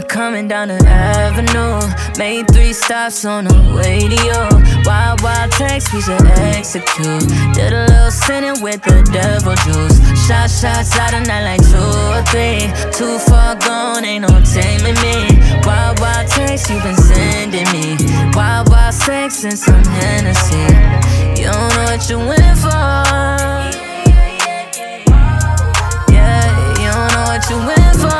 Coming down the avenue, made 3 stops on the radio. Wild, wild text, we should execute. Did a little sinning with the devil juice. Shots out of night like 2 or 3. Too far gone, ain't no taming me. Wild, wild text, you been sending me. Wild, wild sex and some Hennessy. You don't know what you went for. Yeah, you don't know what you went for.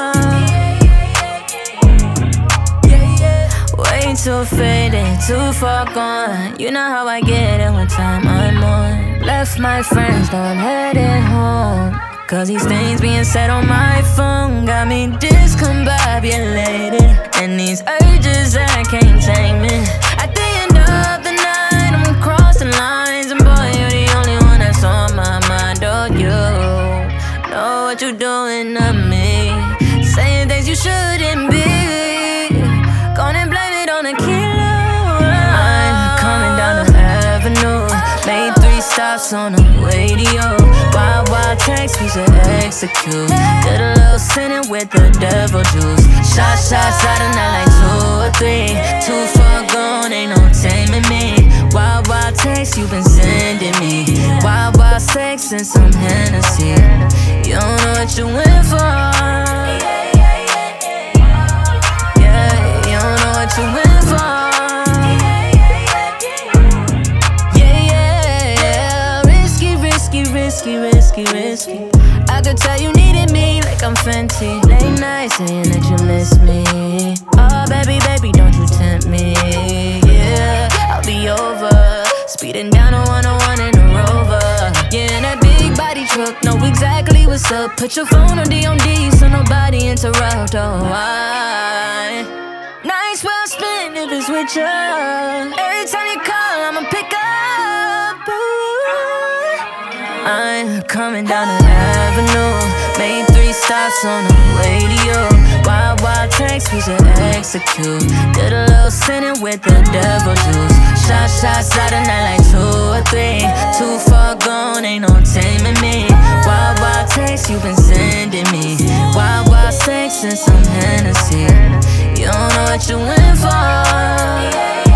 Too faded, too far gone. You know how I get it when time I'm on. Left my friends, now I'm headed home. Cause these things being said on my phone got me discombobulated. And these urges, I can't tame it. At the end of the night, I'm crossing lines. And boy, you're the only one that's on my mind. Oh, you know what you're doing to me. Saying things you shouldn't be. Gonna blame it on a killer. I'm coming down the avenue, made 3 stops on the radio. Wild, wild text, we should execute. Did a little sinning with the devil juice. Shots out of night like 2 or 3. Too far gone, ain't no taming me. Wild, wild text, you been sending me. Wild, wild sex and some Hennessy. You don't know what you went for. What you went for. Yeah. Risky, risky, risky, risky, risky. I could tell you needed me like I'm Fenty. Late night saying that you miss me. Oh, baby, baby, don't you tempt me. Yeah, I'll be over. Speeding down a 101 in a Rover. Yeah, in that big body truck, know exactly what's up. Put your phone on D&D so nobody interrupt. Oh, why? Nights well spent if it's with you. Every time you call, I'ma pick up. Ooh. I'm coming down the avenue, made 3 stops on the radio. Wild, wild text, we should execute. Did a little sinning with the devil juice. Shots out of night like 2 or 3. Too far gone, ain't no taming me. Wild, wild text, you been sending me. Wild, wild sex and some Hennessy. You don't know what you went for.